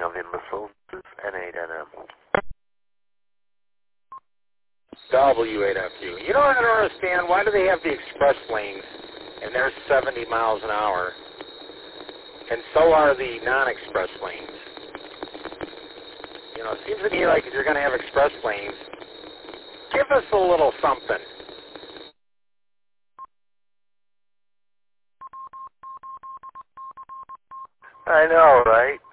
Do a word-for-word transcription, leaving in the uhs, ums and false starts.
of imbeciles. It's N eight N M. W eight F U. You know, I don't understand. Why do they have the express lanes, and they're seventy miles an hour, and so are the non-express lanes? You know, it seems to me like if you're going to have express lanes, give us a little something. I know, right?